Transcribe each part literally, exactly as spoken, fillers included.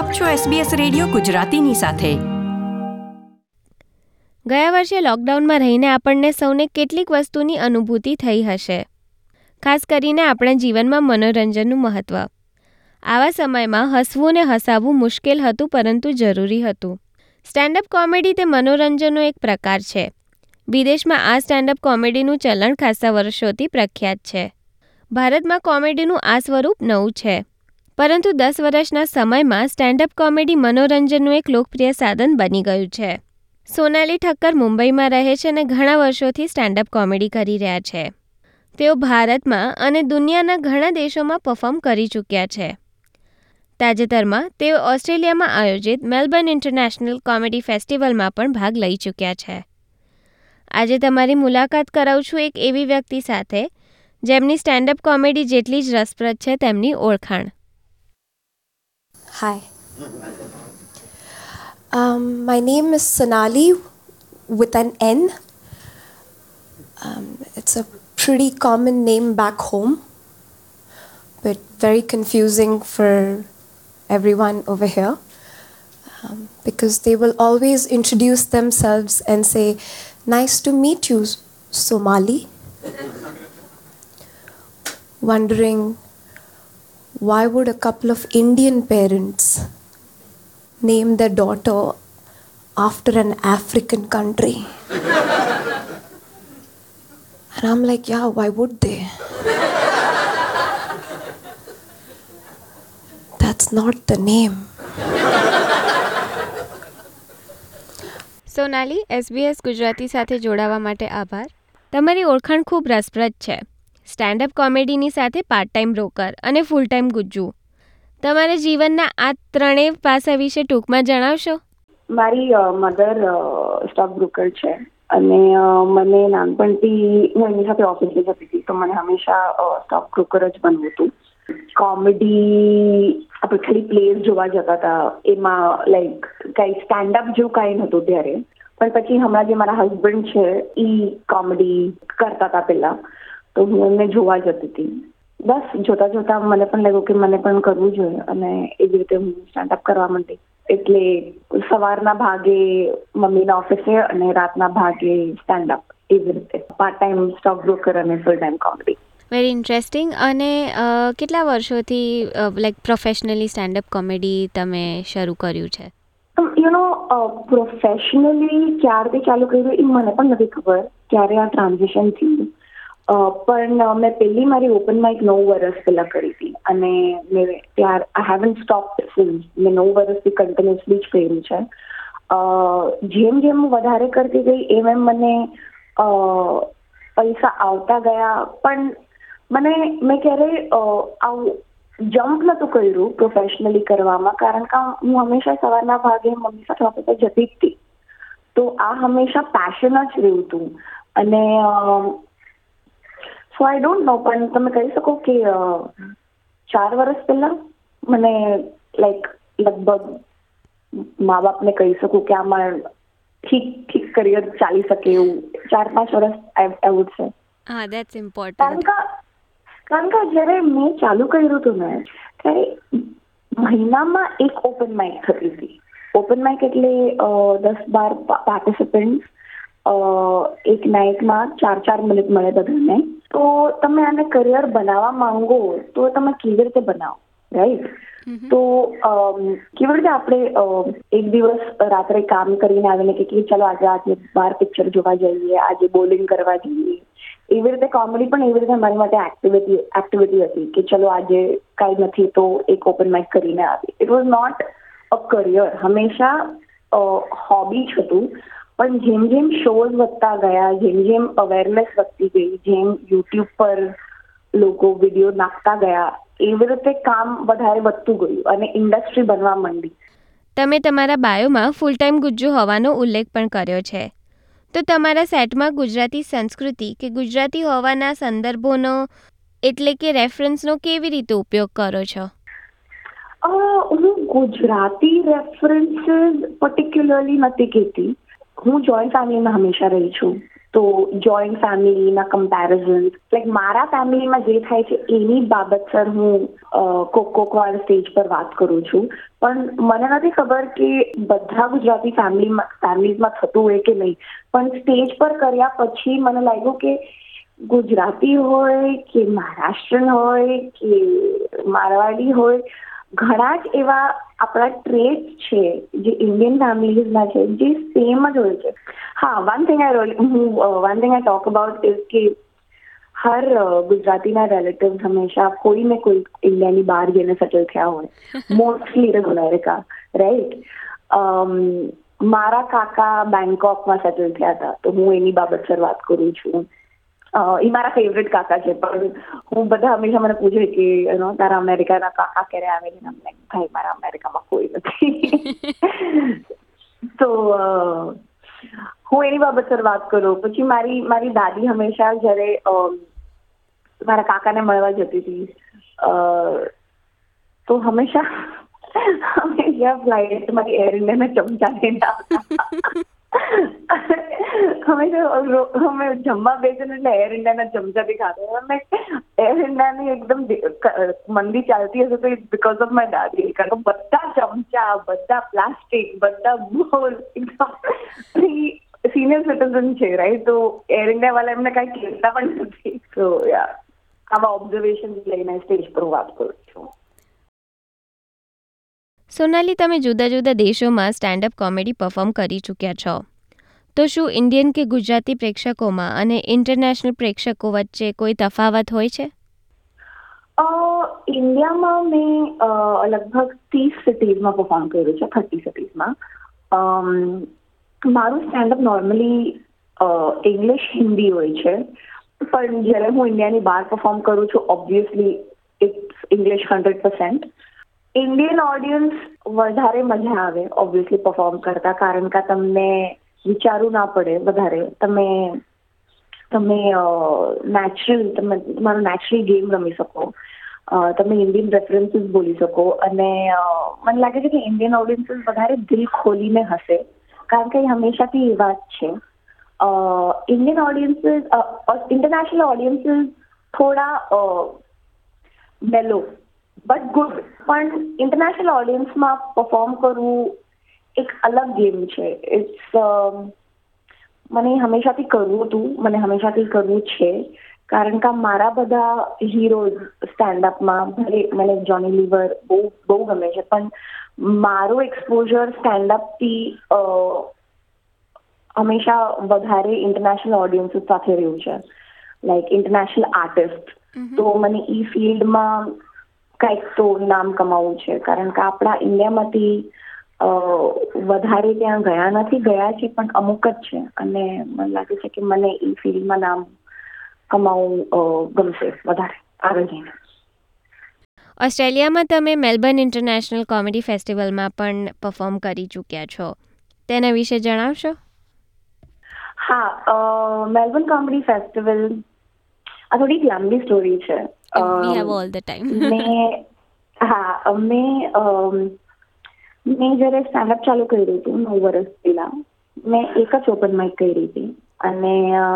આપ છો SBS radio ગુજરાતીની સાથે. ગયા વર્ષે લોકડાઉનમાં રહીને આપણને સૌને કેટલીક વસ્તુની અનુભૂતિ થઈ હશે, ખાસ કરીને આપણા જીવનમાં મનોરંજનનું મહત્ત્વ. આવા સમયમાં હસવું ને હસાવવું મુશ્કેલ હતું, પરંતુ જરૂરી હતું. સ્ટેન્ડઅપ કોમેડી તે મનોરંજનનો એક પ્રકાર છે. વિદેશમાં આ સ્ટેન્ડઅપ કોમેડીનું ચલણ ખાસ્સા વર્ષોથી પ્રખ્યાત છે. ભારતમાં કોમેડીનું આ સ્વરૂપ નવું છે, પરંતુ દસ વર્ષના સમયમાં સ્ટેન્ડઅપ કોમેડી મનોરંજનનું એક લોકપ્રિય સાધન બની ગયું છે. સોનાલી ઠક્કર મુંબઈમાં રહે છે અને ઘણા વર્ષોથી સ્ટેન્ડઅપ કોમેડી કરી રહ્યા છે. તેઓ ભારતમાં અને દુનિયાના ઘણા દેશોમાં પરફોર્મ કરી ચૂક્યા છે. તાજેતરમાં તેઓ ઓસ્ટ્રેલિયામાં આયોજિત મેલબર્ન ઇન્ટરનેશનલ કોમેડી ફેસ્ટિવલમાં પણ ભાગ લઈ ચૂક્યા છે. આજે તમારી મુલાકાત કરાવું છું એક એવી વ્યક્તિ સાથે જેમની સ્ટેન્ડઅપ કોમેડી જેટલી જ રસપ્રદ છે તેમની ઓળખાણ. Hi. Um, my name is Sonali with an N. Um, it's a pretty common name back home, but very confusing for everyone over here um, because they will always introduce themselves and say, "Nice to meet you, Somali." Wondering why would a couple of Indian parents name their daughter after an African country? And I'm like, yeah, why would they? That's not the name. Sonali, SBS Gujarati સાથે જોડાવા માટે આભાર. તમારી ઓળખાણ ખૂબ રસપ્રદ છે. Standup કોમેડીની સાથે પાર્ટ ટાઈમ બ્રોકર અને ફૂલ ટાઈમ ગુજ્જુ. તમારા જીવનના આ ત્રણેય પાસા વિશે ટૂંકમાં જણાવશો? મારી મધર સ્ટોક બ્રોકર છે અને મને નાનપણથી હું એની સાથે ઓફિસે જતી હતી, તો મને હંમેશા સ્ટોક બ્રોકર જ બનવું હતું. કોમેડી આપણે ખાલી પ્લેસ જોવા જતા હતા, એમાં લાઈક કંઈ સ્ટેન્ડઅપ જેવું કાંઈ નહોતું ત્યારે. પણ પછી હમણાં જે મારા હસબન્ડ છે એ કોમેડી કરતા હતા પહેલાં, તો હું એમને જોવા જતી હતી. બસ જોતા જોતા મને પણ લાગ્યું કે મને પણ કરવું જોઈએ, અને એવી રીતે હું સ્ટેન્ડઅપ કરવા માંડી. એટલે સવારના ભાગે મમ્મીના ઓફિસે અને રાતના ભાગે સ્ટેન્ડઅપ, એવી રીતે પાર્ટ ટાઈમ સ્ટોક બ્રોકર અને full time comedy. Very interesting. અને કેટલા વર્ષોથી લાઈક પ્રોફેશનલી સ્ટેન્ડઅપ કોમેડી તમે શરૂ કર્યું છે? યુ નો પ્રોફેશનલી ક્યારથી ચાલુ કર્યું એ મને પણ નથી ખબર, ક્યારે આ ટ્રાન્ઝિશન થયું. પણ મેં પહેલી મારી ઓપન માઇક નવ વર્ષ પહેલાં કરી હતી, અને મેં ત્યાર આઈ હેવન્ટ સ્ટોપ સિન્સ. મેં નવ વર્ષથી કન્ટિન્યુઅસલી જ કર્યું છે. જેમ જેમ હું વધારે કરતી ગઈ એમ એમ મને પૈસા આવતા ગયા, પણ મને મેં ક્યારેય આવું જમ્પ નહોતું કર્યું પ્રોફેશનલી કરવામાં, કારણ કે હું હંમેશા સવારના ભાગે મમ્મી સાથે ઓફિસે જતી જ હતી. તો આ હંમેશા પેશન જ રહ્યું હતું. અને સો આઈ ડોન્ટ નો, પણ તમે કહી શકો કે ચાર વર્ષ પહેલાં મને લાઈક લગભગ મા બાપને કહી શકું કે આમાં ઠીક ઠીક કરિયર ચાલી શકે એવું ચાર પાંચ વર્ષ આઈ વુડ સે. હા, ધેટ્સ ઇમ્પોર્ટન્ટ. કારણ કે કારણ કે જ્યારે મેં ચાલુ કર્યું હતું ને, ત્યારે મહિનામાં એક ઓપન માઇક થતી હતી. ઓપન માઇક એટલે દસ બાર પાર્ટિસિપન્ટ્સ, એક નાઇટમાં ચાર ચાર મિનિટ મળે બધાને. તો તમે આને કરિયર બનાવવા માંગો તો તમે કેવી રીતે બનાવો, રાઈટ? તો કેવી રીતે આપણે એક દિવસ રાત્રે કામ કરીને આવીને કે ચાલો આજે આજે બાર પિક્ચર જોવા જઈએ, આજે બોલિંગ કરવા જઈએ, એવી રીતે કોમેડી પણ એવી રીતે મારી માટે એક્ટિવિટી એક્ટિવિટી હતી કે ચલો આજે કાંઈ નથી તો એક ઓપન માઇક કરીને આવી. It was not a career, હંમેશા હોબી જ હતું. પણ જેમ જેમ શોઝ વધતા ગયા, જેમ જેમ અવેરનેસ વધતી ગઈ, જેમ યુટ્યુબ પર લોકો વિડીયો નાખતા ગયા, એવી રીતે કામ વધારે વધતું ગયું અને ઇન્ડસ્ટ્રી બનવા માંડી. તમે તમારા બાયોમાં ફૂલ ટાઈમ ગુજ્જુ હોવાનો ઉલ્લેખ પણ કર્યો છે, તો તમારા સેટમાં ગુજરાતી સંસ્કૃતિ કે ગુજરાતી હોવાના સંદર્ભોનો એટલે કે રેફરન્સનો કેવી રીતે ઉપયોગ કરો છો? હું ગુજરાતી રેફરન્સીસ પર્ટિક્યુલરલી નથી કહેતી. હું જોઈન્ટ ફેમિલીમાં હંમેશા રહી છું, તો જોઈન્ટ ફેમિલીના કમ્પેરિઝન્સ, લાઈક મારા ફેમિલીમાં જે થાય છે એની બાબત સર હું કોક કોક વાર સ્ટેજ પર વાત કરું છું. પણ મને નથી ખબર કે બધા ગુજરાતી ફેમિલીમાં ફેમિલીઝમાં થતું હોય કે નહીં, પણ સ્ટેજ પર કર્યા પછી મને લાગ્યું કે ગુજરાતી હોય કે મહારાષ્ટ્રન હોય કે મારવાડી હોય, ઘણા જ એવા આપણા ટ્રેટ્સ છે જે ઇન્ડિયન ફેમિલીઝના છે જે સેમ જ હોય છે. હા, વન થિંગ આઈ હું one thing I talk about is કે હર ગુજરાતીના રિલેટિવ્સ હંમેશા કોઈ ને કોઈ ઇન્ડિયાની બહાર જઈને સેટલ થયા હોય, મોસ્ટલી ઇન અમેરિકા, રાઈટ. મારા કાકા બેંકોકમાં સેટલ થયા હતા, તો હું એની બાબત સર વાત કરું છું. એ મારા ફેવરેટ કાકા છે, પણ હું બધા હંમેશા મને પૂછે કે તારા અમેરિકાના કાકા ક્યારે આવે છે, ભાઈ મારા અમેરિકામાં કોઈ નથી. તો હું એની બાબત સર વાત કરું. પછી મારી મારી દાદી હંમેશા જ્યારે મારા કાકાને મળવા જતી હતી તો હંમેશા હંમેશા ફ્લાઇટમાંથી એર ઇન્ડિયાના ચમચા લઈને આવતા. હંમેશા અમે જમવા બેસીને એટલે એર ઇન્ડિયાના ચમચાથી ખાતા. અમે એર ઇન્ડિયાની એકદમ મંદી ચાલતી હશે તો ઇટ્સ બીકોઝ ઓફ માય દાદી. કારણ કે બધા ચમચા, બધા પ્લાસ્ટિક, બધા બોલ સિનિયર સિટીઝન છે, રાઈટ. તો એર ઇન્ડિયા વાળા એમને કાંઈ કહેતા પણ નથી. તો યા આવા ઓબ્ઝર્વેશન લઈને સ્ટેજ પર વાત કરું છું. સોનાલી, તમે જુદા જુદા દેશોમાં સ્ટેન્ડઅપ કોમેડી પરફોર્મ કરી ચૂક્યા છો, તો શું ઇન્ડિયન કે ગુજરાતી પ્રેક્ષકોમાં અને ઇન્ટરનેશનલ પ્રેક્ષકો વચ્ચે કોઈ તફાવત હોય છે? ઇન્ડિયામાં મેં લગભગ ત્રીસ સિટીઝમાં પરફોર્મ કર્યું છે, થર્ટી સિટીઝમાં. મારું સ્ટેન્ડઅપ નોર્મલી ઇંગ્લિશ, હિન્દી હોય છે, પણ જ્યારે હું ઇન્ડિયાની બહાર પરફોર્મ કરું છું, obviously it's English hundred percent. Indian audience વધારે મજા આવે ઓબ્વિયસલી પરફોર્મ કરતા, કારણ કે તમને વિચારવું ના પડે વધારે. તમે તમે નેચરલ તમે તમારું નેચરલ ગેમ રમી શકો, તમે ઇન્ડિયન રેફરન્સીસ બોલી શકો, અને મને લાગે છે કે ઇન્ડિયન ઓડિયન્સીસ વધારે દિલ ખોલીને હશે, કારણ કે એ હંમેશાથી એ વાત છે. ઇન્ડિયન ઓડિયન્સીસ, ઇન્ટરનેશનલ ઓડિયન્સીસ થોડા મેલો બટ ગુડ, પણ ઇન્ટરનેશનલ ઓડિયન્સમાં પરફોર્મ કરવું એક અલગ ગેમ છે. ઇટ્સ મને હંમેશાથી કરવું હતું, મને હંમેશાથી કરવું છે, કારણ કે મારા બધા હીરોઝ સ્ટેન્ડઅપમાં, ભલે મને જોની લીવર બહુ બહુ ગમે છે, પણ મારું એક્સપોઝર સ્ટેન્ડઅપથી હંમેશા વધારે ઇન્ટરનેશનલ ઓડિયન્સ સાથે રહ્યું છે, લાઈક ઇન્ટરનેશનલ આર્ટિસ્ટ. તો મને એ ફિલ્ડમાં કંઈક તો નામ કમાવું છે, કારણ કે આપણા ઇન્ડિયામાંથી વધારે ત્યાં ગયા નથી, ગયા છે પણ અમુક જ છે, અને મને લાગે છે કે મને એ ફિલ્ડમાં નામ કમાવું ગમશે વધારે આગળ જઈને. ઓસ્ટ્રેલિયામાં તમે મેલબર્ન ઇન્ટરનેશનલ કોમેડી ફેસ્ટિવલમાં પણ પરફોર્મ કરી ચૂક્યા છો, તેના વિશે જણાવશો? હા, મેલબર્ન કોમેડી ફેસ્ટિવલ આ થોડી લાંબી સ્ટોરી છે. We have all the time. મેં હા મેં મેં જ્યારે સ્ટેન્ડઅપ ચાલુ કર્યું હતું નવ વર્ષ પહેલા, મેં એક જ ઓપન માઇક કરી હતી, અને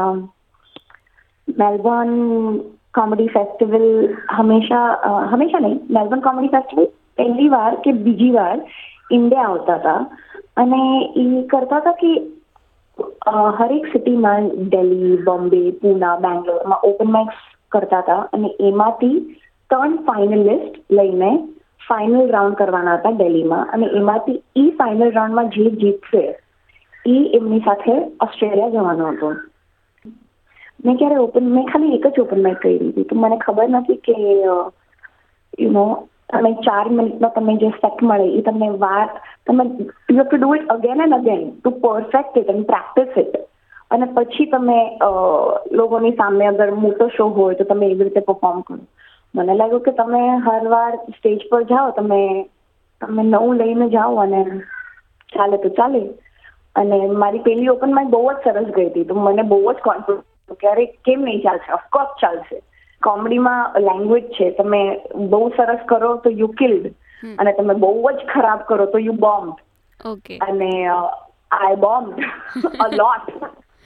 મેલબર્ન કોમેડી ફેસ્ટિવલ હંમેશા હંમેશા નહીં મેલબર્ન કોમેડી ફેસ્ટિવલ પહેલી વાર કે બીજી વાર ઇન્ડિયા આવતા હતા, અને એ કરતા હતા કે હરેક સિટીમાં દિલ્હી, બોમ્બે, પૂના, બેંગ્લોરમાં ઓપન માઇક્સ કરતા હતા, અને એમાંથી ત્રણ ફાઇનલિસ્ટ લઈને ફાઇનલ રાઉન્ડ કરવાના હતા દિલ્હીમાં, અને એમાંથી એ ફાઇનલ રાઉન્ડમાં જે જીતશે એ એમની સાથે ઓસ્ટ્રેલિયા જવાનું હતું. મેં ક્યારે ઓપન મેં ખાલી એક જ ઓપન માઇક કરી હતી, તો મને ખબર નથી કે યુ નો તમે ચાર મિનિટમાં તમે જે સેટ મળે એ તમને વાર તમે you have to do it again and again to perfect it and practice it, અને પછી તમે લોકોની સામે અગર મોટો શો હોય તો તમે એવી રીતે પરફોર્મ કરો. મને લાગ્યું કે તમે હર વાર સ્ટેજ પર જાઓ, તમે તમે નવું લઈને જાઓ અને ચાલે તો ચાલે. અને મારી પહેલી ઓપન માઇક બહુ જ સરસ ગઈ હતી, તો મને બહુ જ કોન્ફિડન્સ કે અરે કેમ નહીં ચાલશે, ઓફકોર્સ ચાલશે. કોમેડીમાં લેંગ્વેજ છે, તમે બહુ સરસ કરો તો યુ કિલ્ડ, અને તમે બહુ જ ખરાબ કરો તો યુ બોમ્બ. ઓકે. અને આઈ બોમ્બ અ લોટ.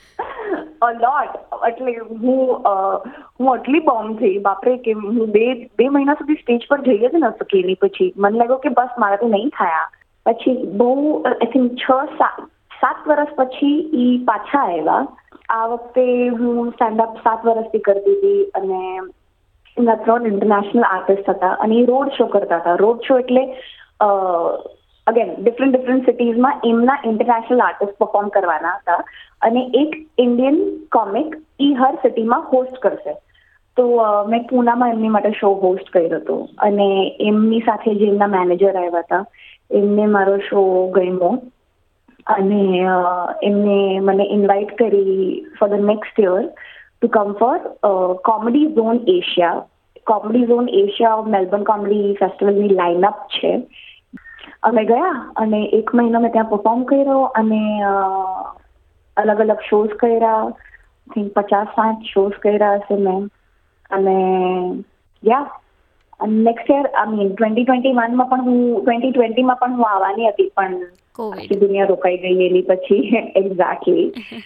અ લોટ. એટલે હું અ, હું આટલી બોમ્બ થઈ બાપરે કે હું બે બે મહિના સુધી સ્ટેજ પર જઈ જ ન શકી. એની પછી મને લાગ્યું કે બસ મારાથી નહીં થયા. પછી બહુ આઈ થિંક છ સાત સાત વર્ષ પછી એ પાછા આવ્યા. આ વખતે હું સ્ટેન્ડઅપ સાત વર્ષથી કરતી હતી અને એમના ત્રણ ઇન્ટરનેશનલ આર્ટિસ્ટ હતા અને એ રોડ શો કરતા હતા. રોડ શો એટલે અગેન ડિફરન્ટ ડિફરન્ટ સિટીઝમાં એમના ઇન્ટરનેશનલ આર્ટિસ્ટ પરફોર્મ કરવાના હતા અને એક ઇન્ડિયન કોમિક એ હર સિટીમાં હોસ્ટ કરશે. તો મેં પૂનામાં એમની માટે શો હોસ્ટ કર્યો હતો અને એમની સાથે જે એમના મેનેજર આવ્યા હતા એમને મારો શો ગમ્યો અને એમને મને ઇન્વાઇટ કરી for the next year to come for comedy zone Asia. Comedy zone Asia Melbourne comedy ફેસ્ટિવલની લાઇનઅપ છે. અમે ગયા અને એક મહિનો મેં ત્યાં પરફોર્મ કર્યો અને અલગ અલગ શોઝ કર્યા. થિંક પચાસ સાઠ શોઝ કર્યા હશે મેં. અને યા અને next year I mean twenty twenty વનમાં પણ હું ટ્વેન્ટી ટ્વેન્ટીમાં પણ હું આવવાની હતી પણ આખી દુનિયા રોકાઈ ગઈ એની પછી. એક્ઝેક્ટલી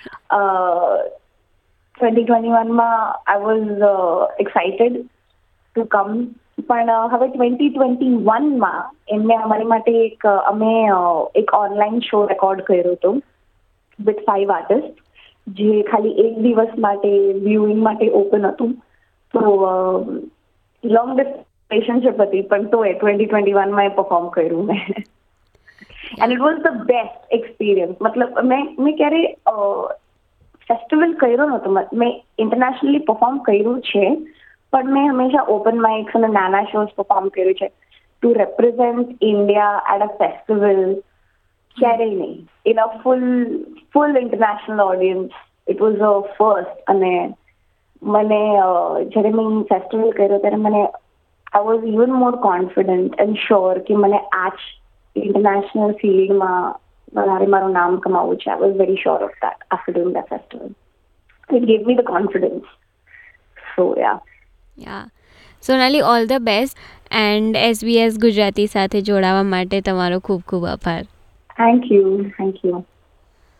ટ્વેન્ટી ટ્વેન્ટી વનમાં I was excited to come. પણ હવે ટ્વેન્ટી ટ્વેન્ટી વનમાં એમને અમારી માટે એક અમે એક ઓનલાઈન શો રેકોર્ડ કર્યો હતો વિથ ફાઈવ આર્ટિસ્ટ જે ખાલી એક દિવસ માટે વ્યુઇંગ માટે ઓપન હતું. તો લોંગ રિલેશનશિપ હતી પણ તો એ ટ્વેન્ટી ટ્વેન્ટી વનમાં એ પરફોર્મ કર્યું મેં and it was the best experience. મતલબ મેં મેં ક્યારે ફેસ્ટિવલ કર્યો નહોતો. મેં ઇન્ટરનેશનલી પરફોર્મ કર્યું છે પણ મેં હંમેશા ઓપન માઇક્સ અને નાના શોઝ પરફોર્મ કર્યું છે. To represent India at a festival ક્યારેય નહીં. In a full full international audience it was a first. અને મને જ્યારે મેં ફેસ્ટિવલ કર્યો ત્યારે મને I was even more confident and sure કે મને આ જ ઇન્ટરનેશનલ ફિલ્ડમાં વધારે મારું નામ કમાવવું છે. I was very sure of that after doing that festival. It gave me the confidence. So yeah yeah Sonali, all the best and SBS Gujarati સાથે જોડાવા માટે તમારો ખૂબ ખૂબ આભાર. Thank you thank you.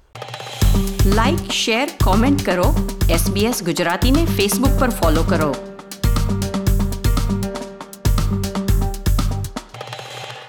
Like share comment કરો. એસબીએસ ગુજરાતીને Facebook પર ફોલો કરો.